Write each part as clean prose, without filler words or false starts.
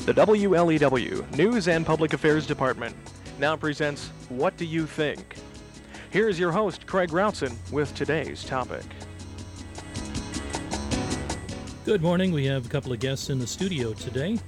The WLEW News and Public Affairs Department now presents What Do You Think? Here's your host, Craig Routson, with today's topic. Good morning. We have a couple of guests in the studio today.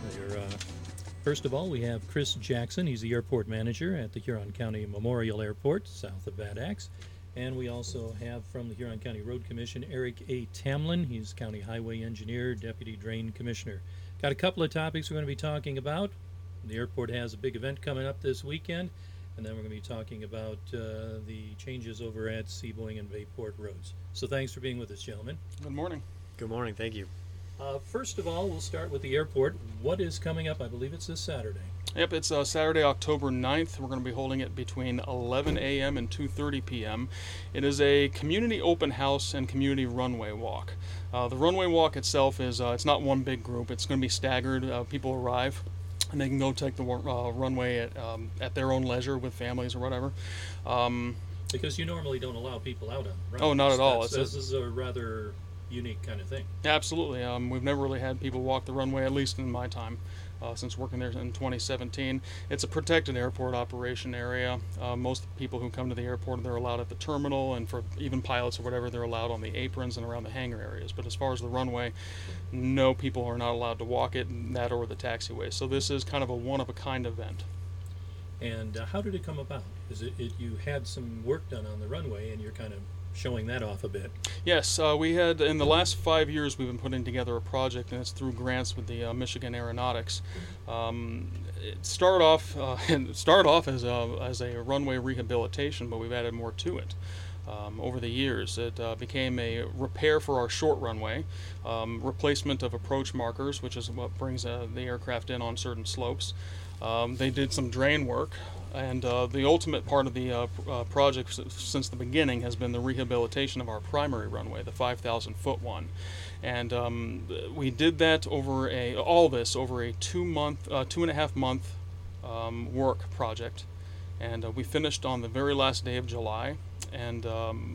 First of all, we have Chris Jackson. He's the airport manager at the Huron County Memorial Airport, south of Bad Axe. And we also have from the Huron County Road Commission, Eric A. Tamlin. He's County Highway Engineer, Deputy Drain Commissioner. Got a couple of topics we're going to be talking about. The airport has a big event coming up this weekend, and then we're going to be talking about the changes over at Seaboing and Bayport roads. So thanks for being with us, gentlemen. Good morning. Good morning, thank you. First of all, we'll start with the airport. What is coming up? I believe it's this Saturday. Yep, it's Saturday, October 9th. We're going to be holding it between 11 a.m. and 2:30 p.m. It is a community open house and community runway walk. The runway walk itself is, it's not one big group. It's going to be staggered. People arrive, and they can go take the runway at their own leisure with families or whatever. Because you normally don't allow people out on the runway. Oh, not at all. This is a rather unique kind of thing. Absolutely. We've never really had people walk the runway, at least in my time, since working there in 2017. It's a protected airport operation area. Most people who come to the airport, they're allowed at the terminal, and for even pilots or whatever, they're allowed on the aprons and around the hangar areas. But as far as the runway, no people are not allowed to walk it, that or the taxiway. So this is kind of a one-of-a-kind event. And how did it come about? Is it you had some work done on the runway, and you're kind of showing that off a bit? Yes, we had, in the last 5 years, we've been putting together a project, and it's through grants with the Michigan Aeronautics. It started off as a runway rehabilitation, but we've added more to it. Over the years, it became a repair for our short runway, replacement of approach markers, which is what brings the aircraft in on certain slopes. They did some drain work, and the ultimate part of the project since the beginning has been the rehabilitation of our primary runway, the 5,000-foot one. And we did that over all this over a 2.5 month work project, and we finished on the very last day of July. And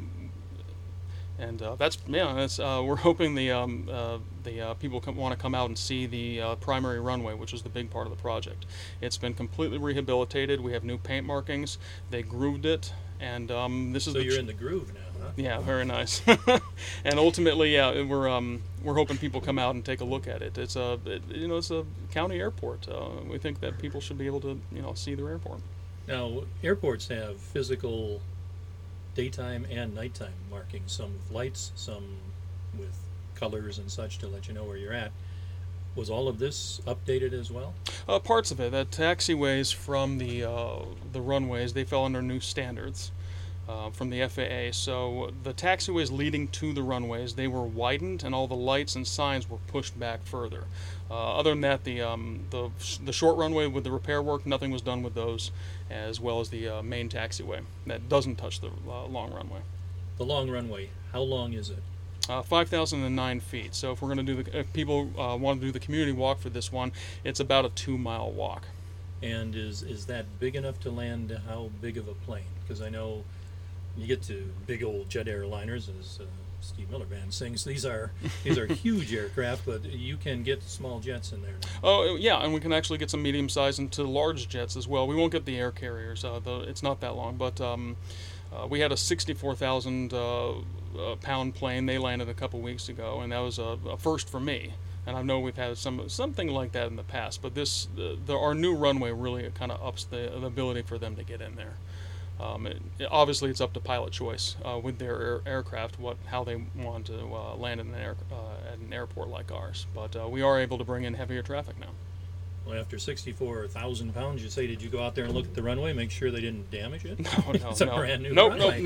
that's we're hoping the people want to come out and see the primary runway, which is the big part of the project. It's been completely rehabilitated. We have new paint markings. They grooved it, and this is. So you're in the groove now, huh? Yeah, very nice. And ultimately, we're hoping people come out and take a look at it. It's a county airport. We think that people should be able to see their airport. Now, airports have physical daytime and nighttime markings, some with lights, some with colors and such to let you know where you're at. Was all of this updated as well? Parts of it. The taxiways from the runways, they fell under new standards from the FAA. So the taxiways leading to the runways, they were widened, and all the lights and signs were pushed back further. Other than that, the short runway with the repair work, nothing was done with those, as well as the main taxiway that doesn't touch the long runway. The long runway, how long is it? 5,009 feet. So if we're going to do if people want to do the community walk for this one, it's about a 2-mile walk. And is that big enough to land how big of a plane? Because I know you get to big old jet airliners, as Steve Miller Band sings. These are huge aircraft, but you can get small jets in there now. Oh yeah, and we can actually get some medium-sized into large jets as well. We won't get the air carriers. It's not that long, but we had a 64,000 pound plane. They landed a couple weeks ago, and that was a first for me. And I know we've had something like that in the past, but our new runway really kind of ups the ability for them to get in there. Obviously, it's up to pilot choice with their aircraft how they want to land in at an airport like ours. But we are able to bring in heavier traffic now. Well, after 64,000 pounds, you say, did you go out there and look at the runway, make sure they didn't damage it? No, It's a brand new runway.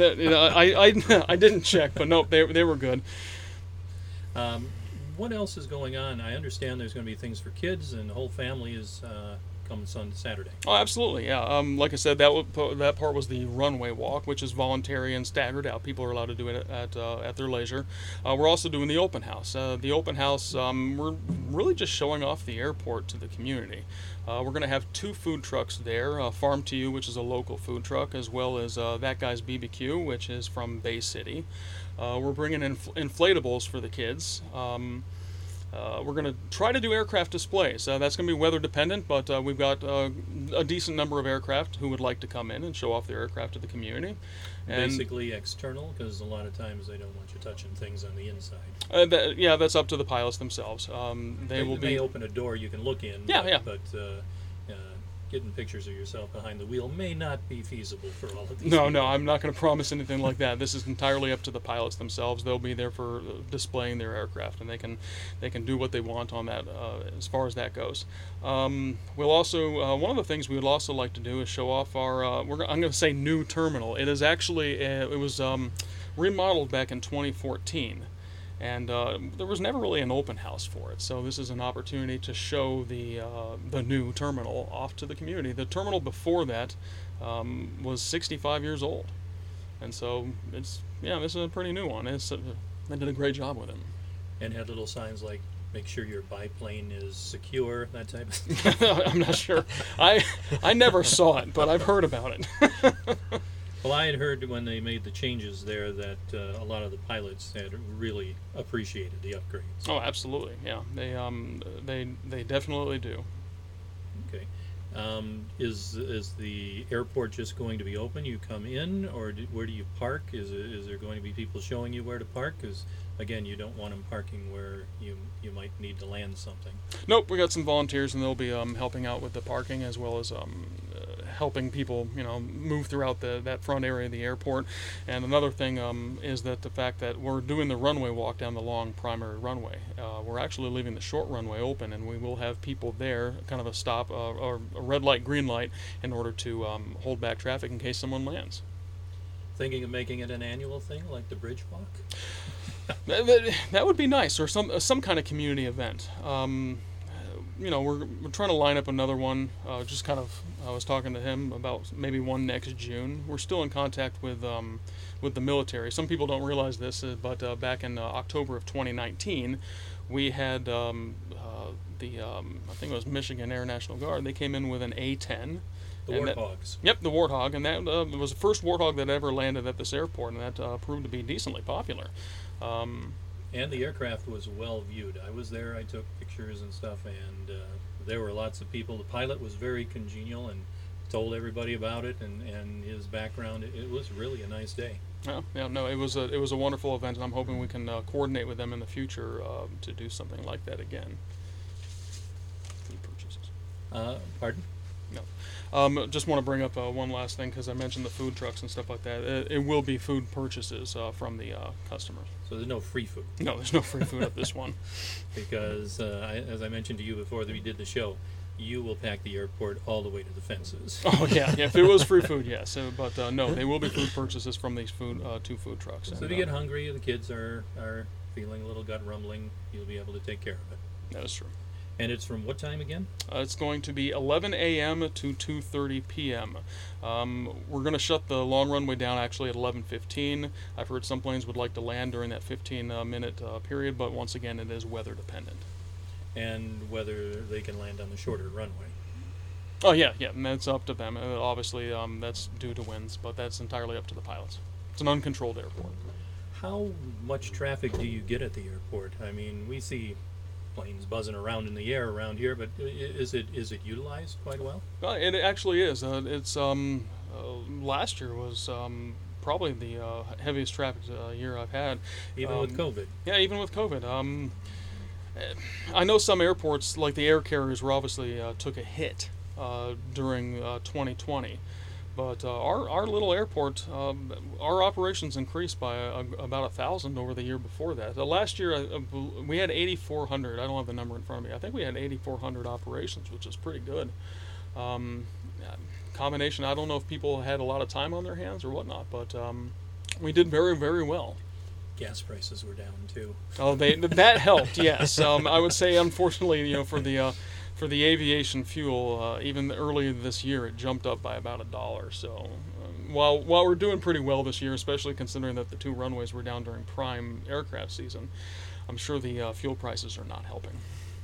I didn't check, but nope, they were good. What else is going on? I understand there's going to be things for kids, and the whole family is coming Saturday. Oh, absolutely, yeah. Like I said, that part was the runway walk, which is voluntary and staggered out. People are allowed to do it at their leisure. We're also doing the open house. The open house, we're really just showing off the airport to the community. We're going to have 2 food trucks there, Farm to You, which is a local food truck, as well as That Guy's BBQ, which is from Bay City. We're bringing in inflatables for the kids. We're going to try to do aircraft displays. That's going to be weather dependent, but we've got a decent number of aircraft who would like to come in and show off their aircraft to the community. And Basically external, because a lot of times they don't want you touching things on the inside. That's up to the pilots themselves. They may open a door you can look in. Yeah, But getting pictures of yourself behind the wheel may not be feasible for all of these. No, I'm not going to promise anything like that. This is entirely up to the pilots themselves. They'll be there for displaying their aircraft, and they can do what they want on that as far as that goes. We'll also one of the things we would also like to do is show off our I'm going to say new terminal. It is actually it was remodeled back in 2014. And there was never really an open house for it, so this is an opportunity to show the new terminal off to the community. The terminal before that was 65 years old, and so this is a pretty new one. They did a great job with it. And had little signs like "Make sure your biplane is secure," that type of thing. I'm not sure. I never saw it, but I've heard about it. Well, I had heard when they made the changes there that a lot of the pilots had really appreciated the upgrades. Oh, absolutely, yeah. They definitely do. Okay. Is the airport just going to be open? You come in, or where do you park? Is there going to be people showing you where to park? Because again, you don't want them parking where you might need to land something. Nope, we got some volunteers, and they'll be helping out with the parking as well as helping people, move throughout that front area of the airport. And another thing is that the fact that we're doing the runway walk down the long primary runway. We're actually leaving the short runway open, and we will have people there, kind of a stop, or a red light, green light, in order to hold back traffic in case someone lands. Thinking of making it an annual thing, like the bridge walk? That would be nice, or some kind of community event. We're trying to line up another one. I was talking to him about maybe one next June. We're still in contact with the military. Some people don't realize this, but back in October of 2019, we had I think it was Michigan Air National Guard. They came in with an A-10. The Warthogs. Yep, the Warthog, and that was the first Warthog that ever landed at this airport, and that proved to be decently popular. And the aircraft was well viewed. I was there, I took pictures and stuff, and there were lots of people. The pilot was very congenial and told everybody about it and his background. It was really a nice day. No, it was a wonderful event, and I'm hoping we can coordinate with them in the future to do something like that again. Food purchases. Pardon? No. Just want to bring up one last thing, because I mentioned the food trucks and stuff like that. It will be food purchases from the customers. So there's no free food? No, there's no free food at this one. Because, as I mentioned to you before we did the show, you will pack the airport all the way to the fences. Oh, yeah. If it was free food, yes. But no, they will be food purchases from these two food trucks. So if you get hungry, the kids are feeling a little gut rumbling, you'll be able to take care of it. That is true. And it's from what time again? It's going to be 11 a.m. to 2:30 p.m. We're going to shut the long runway down actually at 11:15. I've heard some planes would like to land during that 15-minute period, but once again, it is weather dependent. And whether they can land on the shorter runway. Oh, yeah, and that's up to them. Obviously, that's due to winds, but that's entirely up to the pilots. It's an uncontrolled airport. How much traffic do you get at the airport? I mean, we see planes buzzing around in the air around here, but is it utilized quite well? It actually is. It's last year was probably the heaviest traffic year I've had. Even with COVID? Yeah, even with COVID. I know some airports, like the air carriers, were obviously took a hit during 2020. But our little airport, our operations increased by about 1,000 over the year before that. Last year, we had 8,400. I don't have the number in front of me. I think we had 8,400 operations, which is pretty good. Combination, I don't know if people had a lot of time on their hands or whatnot, but we did very, very well. Gas prices were down too. Oh, that helped. Yes, I would say, unfortunately, for the aviation fuel, even early this year, it jumped up by about $1. So while we're doing pretty well this year, especially considering that the two runways were down during prime aircraft season, I'm sure the fuel prices are not helping.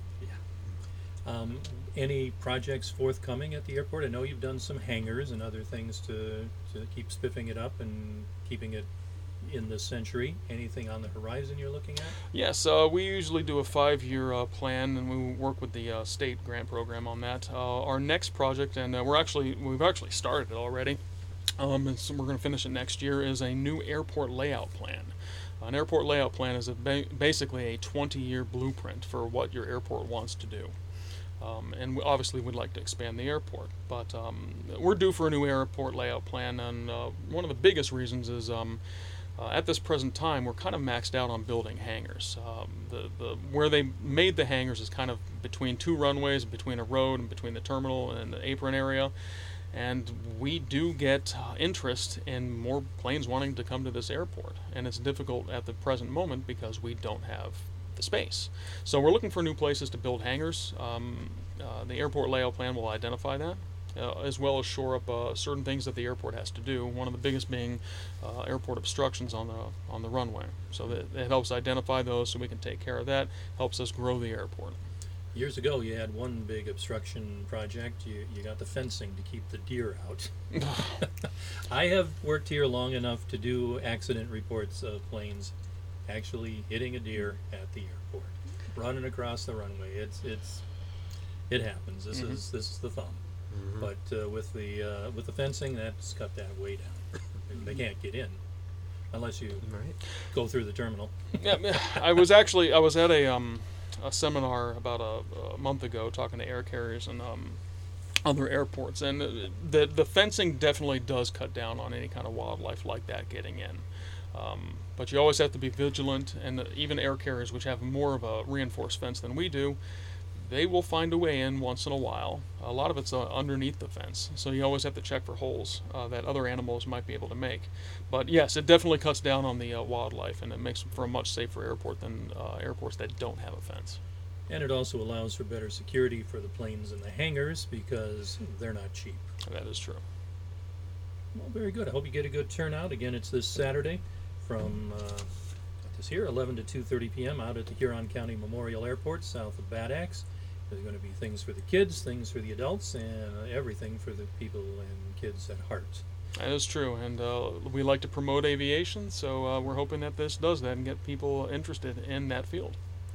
Yeah. Any projects forthcoming at the airport? I know you've done some hangars and other things to keep spiffing it up and keeping it in this century. Anything on the horizon you're looking at? Yes, we usually do a 5-year plan, and we work with the state grant program on that. Our next project, and we've actually started it already, and so we're going to finish it next year, is a new airport layout plan. An airport layout plan is basically a 20-year blueprint for what your airport wants to do. And obviously we'd like to expand the airport, but we're due for a new airport layout plan, and one of the biggest reasons is at this present time we're kind of maxed out on building hangars. Where they made the hangars is kind of between two runways, between a road and between the terminal and the apron area, and we do get interest in more planes wanting to come to this airport, and it's difficult at the present moment because we don't have the space. So we're looking for new places to build hangars. The airport layout plan will identify that, as well as shore up certain things that the airport has to do. One of the biggest being airport obstructions on the runway. So that it helps identify those, so we can take care of that. Helps us grow the airport. Years ago, you had one big obstruction project. You got the fencing to keep the deer out. I have worked here long enough to do accident reports of planes actually hitting a deer at the airport, running across the runway. It happens. This is the thumb. But with the fencing, that's cut that way down. They can't get in unless you go through the terminal. Yeah, I was at a seminar about a month ago talking to air carriers and other airports, and the fencing definitely does cut down on any kind of wildlife like that getting in. But you always have to be vigilant, and even air carriers, which have more of a reinforced fence than we do, they will find a way in once in a while. A lot of it's underneath the fence, so you always have to check for holes that other animals might be able to make. But yes, it definitely cuts down on the wildlife, and it makes for a much safer airport than airports that don't have a fence. And it also allows for better security for the planes in the hangars because they're not cheap. That is true. Well, very good. I hope you get a good turnout. Again, it's this Saturday from 11 to 2:30 p.m. out at the Huron County Memorial Airport south of Bad Axe. There's going to be things for the kids, things for the adults, and everything for the people and kids at heart. That is true, and we like to promote aviation, so we're hoping that this does that and get people interested in that field.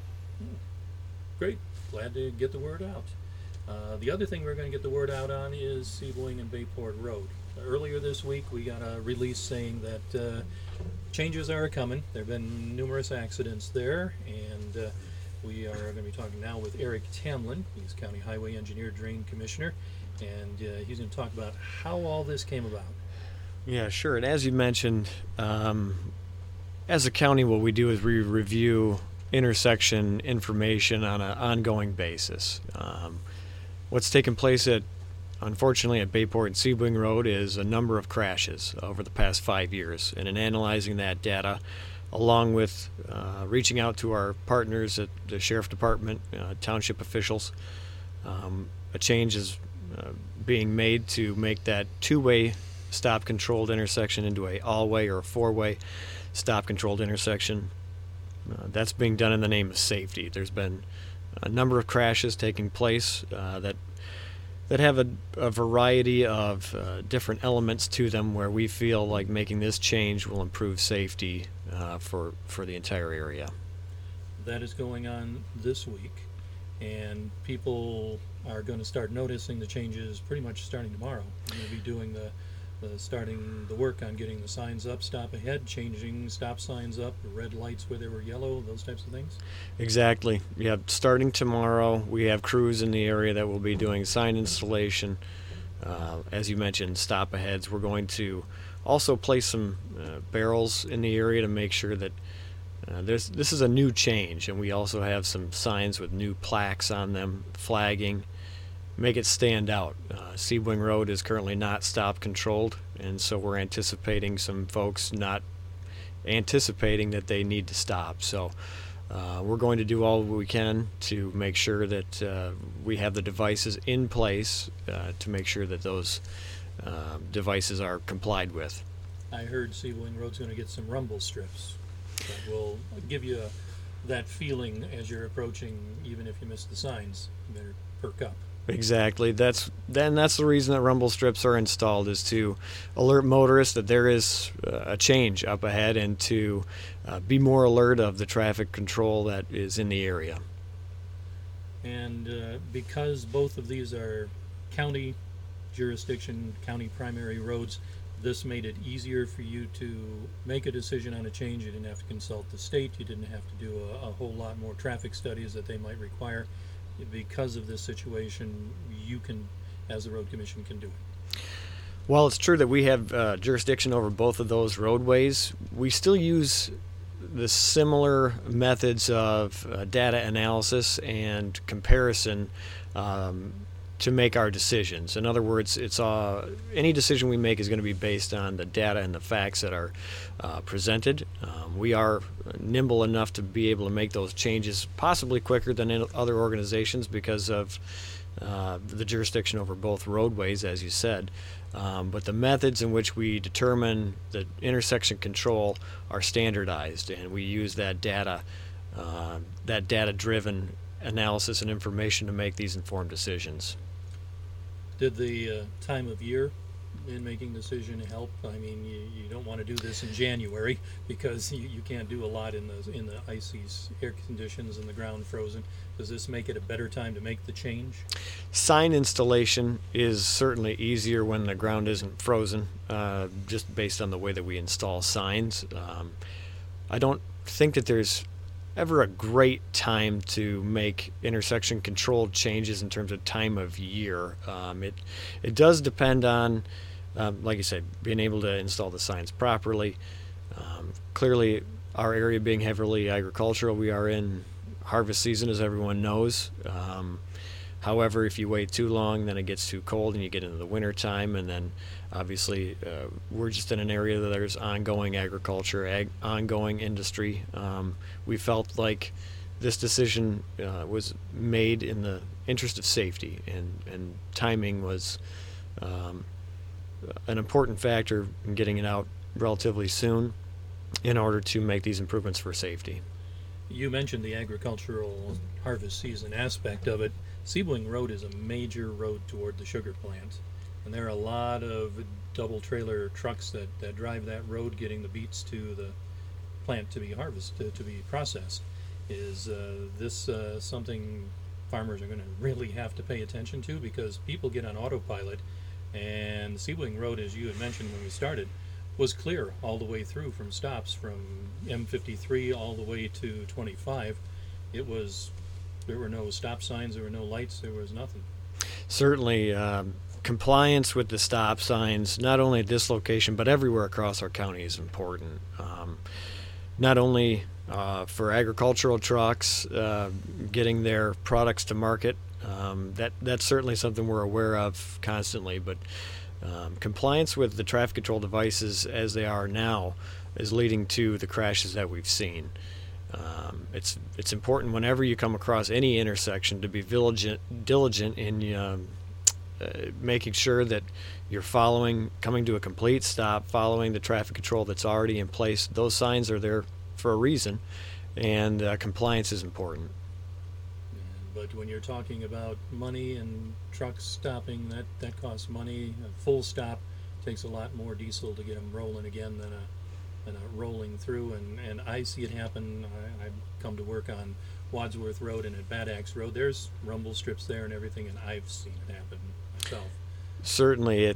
Great. Glad to get the word out. The other thing we're going to get the word out on is Seaboing and Bayport Road. Earlier this week, we got a release saying that changes are coming. There have been numerous accidents there, and we are going to be talking now with Eric Tamlin. He's County Highway Engineer, Drain Commissioner, and he's going to talk about how all this came about. Yeah, sure. And as you mentioned, as a county, what we do is we review intersection information on an ongoing basis. What's taken place unfortunately at Bayport and Seaboing Road is a number of crashes over the past 5 years. And in analyzing that data, along with reaching out to our partners at the Sheriff Department, township officials, a change is being made to make that two-way stop-controlled intersection into a all-way or a four-way stop-controlled intersection. That's being done in the name of safety. There's been a number of crashes taking place that have a variety of different elements to them, where we feel like making this change will improve safety for the entire area. That is going on this week, and people are going to start noticing the changes pretty much starting tomorrow. We're going to be doing starting the work on getting the signs up, stop ahead, changing stop signs up, red lights where they were yellow, those types of things? Exactly. Yeah, starting tomorrow, we have crews in the area that will be doing sign installation. As you mentioned, stop aheads. We're going to also place some barrels in the area to make sure that this is a new change, and we also have some signs with new plaques on them, flagging, make it stand out. Seaboing Road is currently not stop controlled, and so we're anticipating some folks not anticipating that they need to stop. So we're going to do all we can to make sure that we have the devices in place to make sure that those devices are complied with. I heard Seaboing Road's going to get some rumble strips that will give you that feeling as you're approaching, even if you miss the signs. You better perk up. Exactly. That's the reason that rumble strips are installed, is to alert motorists that there is a change up ahead, and to be more alert of the traffic control that is in the area. And because both of these are county jurisdiction, county primary roads, this made it easier for you to make a decision on a change. You didn't have to consult the state. You didn't have to do a whole lot more traffic studies that they might require. Because of this situation, you can, as the road commission, can do it. While it's true that we have jurisdiction over both of those roadways, we still use the similar methods of data analysis and comparison to make our decisions. In other words, it's any decision we make is going to be based on the data and the facts that are presented. We are nimble enough to be able to make those changes possibly quicker than in other organizations because of the jurisdiction over both roadways, as you said. But the methods in which we determine the intersection control are standardized, and we use that data-driven analysis and information to make these informed decisions. Did the time of year in making decision help? I mean, you don't want to do this in January because you can't do a lot in the icy air conditions and the ground frozen. Does this make it a better time to make the change? Sign installation is certainly easier when the ground isn't frozen, just based on the way that we install signs. I don't think that there's ever a great time to make intersection control changes in terms of time of year. It does depend on, like you said, being able to install the signs properly. Clearly, our area being heavily agricultural, we are in harvest season, as everyone knows. However, if you wait too long, then it gets too cold and you get into the winter time, and then obviously we're just in an area that there's ongoing agriculture, ongoing industry. We felt like this decision was made in the interest of safety, and timing was an important factor in getting it out relatively soon in order to make these improvements for safety. You mentioned the agricultural harvest season aspect of it. Sebling Road is a major road toward the sugar plant, and there are a lot of double trailer trucks that drive that road getting the beets to the plant to be harvested, to be processed. Is this something farmers are going to really have to pay attention to? Because people get on autopilot, and Sebling Road, as you had mentioned when we started, was clear all the way through from stops from M53 all the way to 25. There were no stop signs, there were no lights, there was nothing. Certainly, compliance with the stop signs, not only at this location, but everywhere across our county, is important. Not only for agricultural trucks getting their products to market, that's certainly something we're aware of constantly, but compliance with the traffic control devices as they are now is leading to the crashes that we've seen. It's important whenever you come across any intersection to be diligent in making sure that you're coming to a complete stop, following the traffic control that's already in place. Those signs are there for a reason, and compliance is important. But when you're talking about money and trucks stopping, that costs money. A full stop takes a lot more diesel to get them rolling again than a rolling through, and I see it happen. I come to work on Wadsworth Road and at Bad Axe Road. There's rumble strips there and everything, and I've seen it happen myself. Certainly,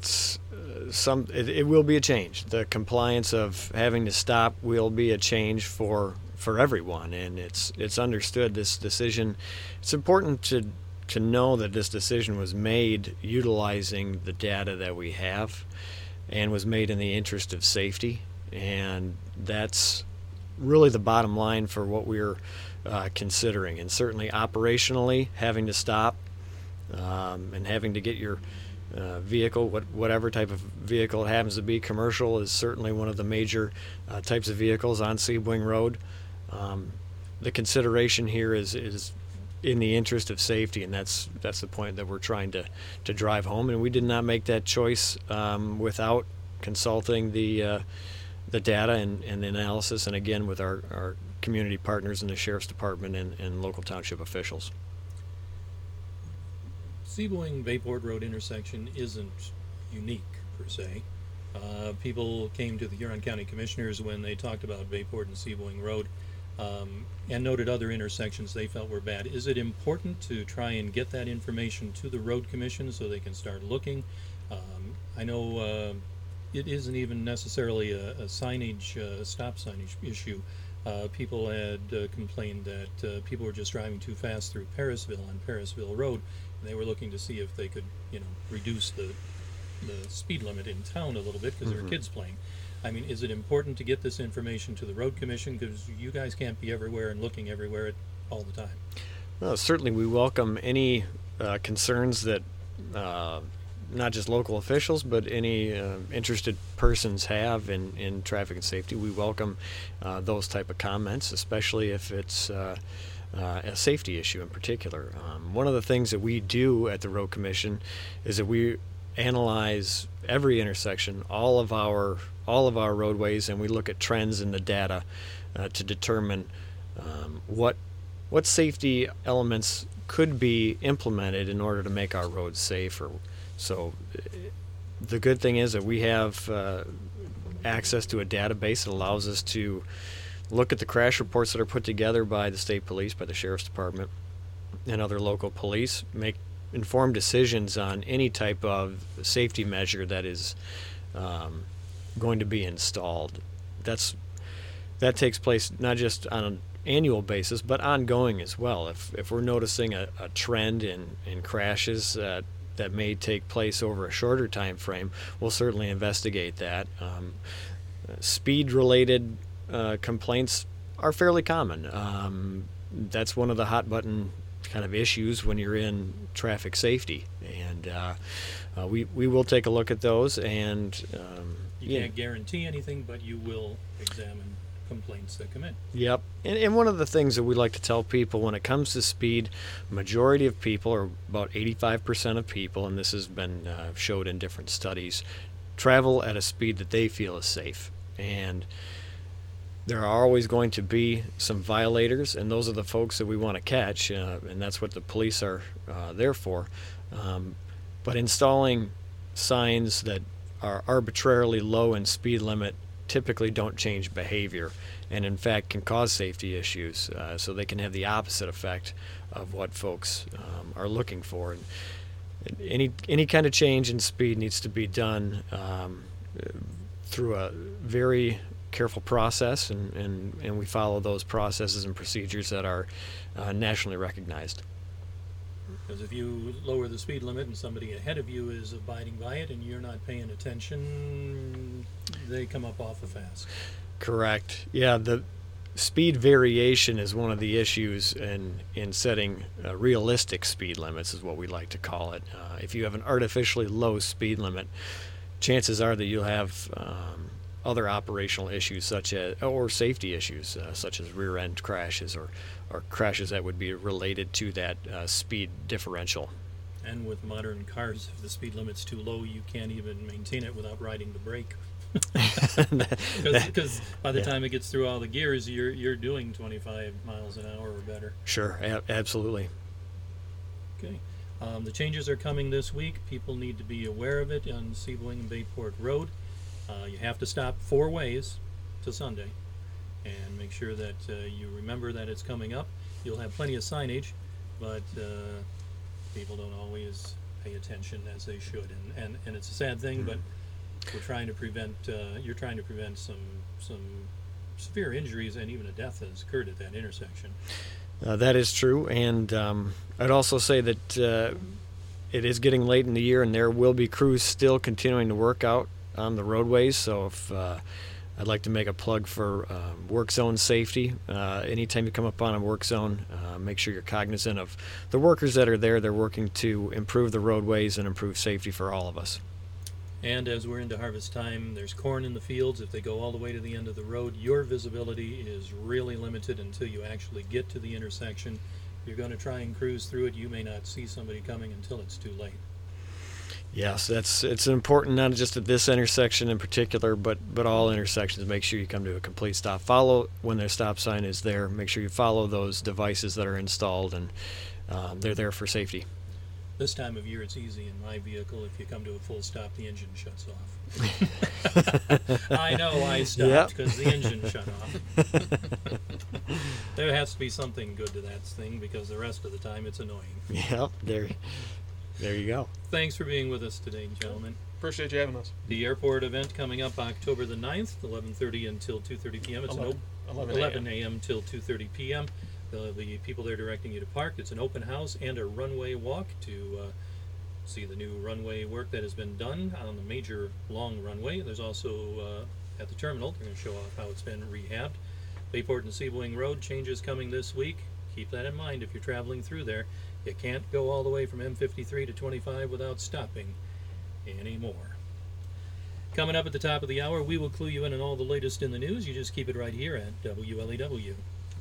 it will be a change. The compliance of having to stop will be a change for everyone, and it's understood. This decision, it's important to know that this decision was made utilizing the data that we have, and was made in the interest of safety. And that's really the bottom line for what we're considering. And certainly operationally, having to stop and having to get your vehicle, whatever type of vehicle it happens to be, commercial is certainly one of the major types of vehicles on Sebling Road. The consideration here is in the interest of safety, and that's the point that we're trying to drive home. And we did not make that choice without consulting the data and the analysis, and again with our community partners in the Sheriff's Department and local township officials. Seaboing Bayport Road intersection isn't unique per se. People came to the Huron County Commissioners when they talked about Bayport and Seaboing Road, and noted other intersections they felt were bad. Is it important to try and get that information to the road commission so they can start looking? I know it isn't even necessarily a stop signage issue. People had complained that people were just driving too fast through Parisville on Parisville Road, and they were looking to see if they could, reduce the speed limit in town a little bit because there were kids playing. I mean, is it important to get this information to the road commission, because you guys can't be everywhere and looking everywhere all the time? Well, certainly we welcome any concerns that not just local officials, but any interested persons have in traffic and safety. We welcome those type of comments, especially if it's a safety issue in particular. One of the things that we do at the Road Commission is that we analyze every intersection, all of our roadways, and we look at trends in the data to determine what safety elements could be implemented in order to make our roads safer. So the good thing is that we have access to a database that allows us to look at the crash reports that are put together by the state police, by the sheriff's department, and other local police, make informed decisions on any type of safety measure that is going to be installed. That takes place not just on an annual basis, but ongoing as well. If we're noticing a trend in crashes that may take place over a shorter time frame, we'll certainly investigate that. Speed-related complaints are fairly common. That's one of the hot button kind of issues when you're in traffic safety, and we will take a look at those. And you can't guarantee anything, but you will examine complaints that come in. Yep. And one of the things that we like to tell people when it comes to speed, majority of people, or about 85% of people, and this has been showed in different studies, travel at a speed that they feel is safe. And there are always going to be some violators, and those are the folks that we want to catch, and that's what the police are there for. But installing signs that are arbitrarily low in speed limit typically don't change behavior, and in fact can cause safety issues, so they can have the opposite effect of what folks are looking for. And any kind of change in speed needs to be done through a very careful process, and we follow those processes and procedures that are nationally recognized. Because if you lower the speed limit and somebody ahead of you is abiding by it and you're not paying attention, they come up awful fast. Correct. Yeah, the speed variation is one of the issues in setting realistic speed limits, is what we like to call it. If you have an artificially low speed limit, chances are that you'll have other operational issues or safety issues such as rear end crashes or crashes that would be related to that speed differential. And with modern cars, if the speed limit's too low, you can't even maintain it without riding the brake. Because by the time it gets through all the gears, you're doing 25 miles an hour or better. Sure, absolutely. Okay. The changes are coming this week. People need to be aware of it on Seaboing and Bayport Road. You have to stop 4 ways to Sunday, and make sure that you remember that it's coming up. You'll have plenty of signage, but people don't always pay attention as they should, and it's a sad thing, but we're trying to prevent. You're trying to prevent some severe injuries and even a death has occurred at that intersection. That is true, and I'd also say that it is getting late in the year, and there will be crews still continuing to work out on the roadways. So if I'd like to make a plug for work zone safety. Anytime you come up on a work zone, make sure you're cognizant of the workers that are there. They're working to improve the roadways and improve safety for all of us. And as we're into harvest time, there's corn in the fields. If they go all the way to the end of the road, your visibility is really limited until you actually get to the intersection. You're going to try and cruise through it. You may not see somebody coming until it's too late. Yes, it's important, not just at this intersection in particular, but all intersections. Make sure you come to a complete stop. Follow when their stop sign is there. Make sure you follow those devices that are installed, and they're there for safety. This time of year, it's easy in my vehicle. If you come to a full stop, the engine shuts off. I know I stopped because the engine shut off. There has to be something good to that thing because the rest of the time it's annoying. Yep, there you go. Thanks for being with us today, gentlemen. Appreciate you having us. The airport event coming up October the 9th, 11:30 until 2:30 p.m. It's 11 a.m. till 2:30 p.m. There'll be people there directing you to park. It's an open house and a runway walk to see the new runway work that has been done on the major long runway. There's also at the terminal, they're going to show off how it's been rehabbed. Bayport and Seaboing Road changes coming this week. Keep that in mind if you're traveling through there. You can't go all the way from M53 to 25 without stopping anymore. Coming up at the top of the hour, we will clue you in on all the latest in the news. You just keep it right here at WLEW.